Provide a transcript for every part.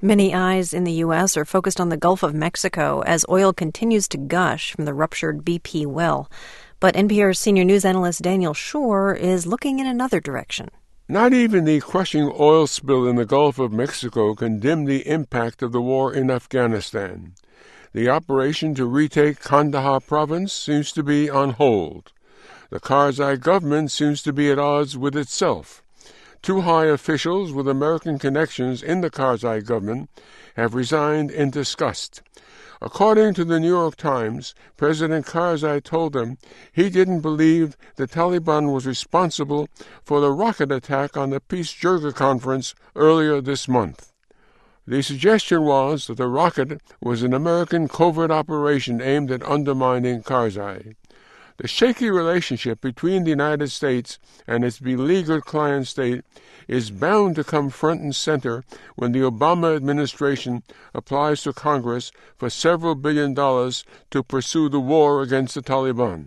Many eyes in the U.S. are focused on the Gulf of Mexico as oil continues to gush from the ruptured BP well. But NPR's senior news analyst Daniel Schorr is looking in another direction. Not even the crushing oil spill in the Gulf of Mexico can dim the impact of the war in Afghanistan. The operation to retake Kandahar province seems to be on hold. The Karzai government seems to be at odds with itself. Two high officials with American connections in the Karzai government have resigned in disgust. According to the New York Times, President Karzai told them he didn't believe the Taliban was responsible for the rocket attack on the Peace Jirga conference earlier this month. The suggestion was that the rocket was an American covert operation aimed at undermining Karzai. The shaky relationship between the United States and its beleaguered client state is bound to come front and center when the Obama administration applies to Congress for several $billions to pursue the war against the Taliban.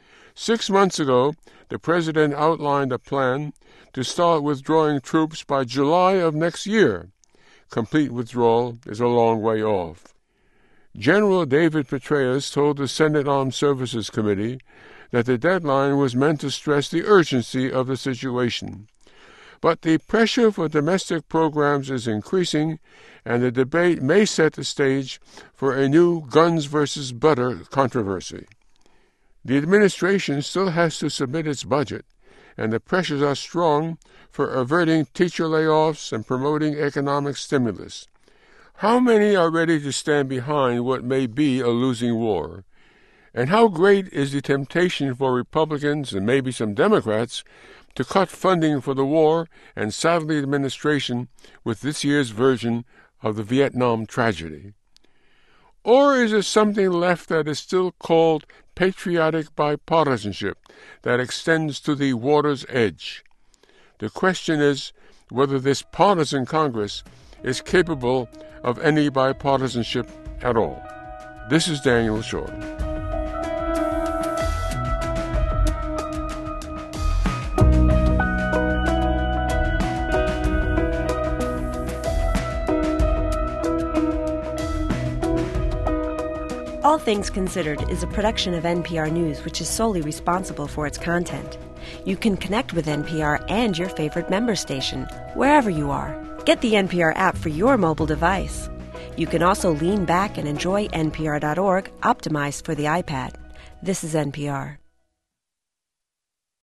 6 months ago, the president outlined a plan to start withdrawing troops by July of next year. Complete withdrawal is a long way off. General David Petraeus told the Senate Armed Services Committee that the deadline was meant to stress the urgency of the situation. But the pressure for domestic programs is increasing, and the debate may set the stage for a new guns versus butter controversy. The administration still has to submit its budget, and the pressures are strong for averting teacher layoffs and promoting economic stimulus. How many are ready to stand behind what may be a losing war? And how great is the temptation for Republicans and maybe some Democrats to cut funding for the war and saddle the administration with this year's version of the Vietnam tragedy? Or is there something left that is still called patriotic bipartisanship that extends to the water's edge? The question is whether this partisan Congress is capable of any bipartisanship at all. This is Daniel Schorr. All Things Considered is a production of NPR News, which is solely responsible for its content. You can connect with NPR and your favorite member station, wherever you are. Get the NPR app for your mobile device. You can also lean back and enjoy NPR.org, optimized for the iPad. This is NPR.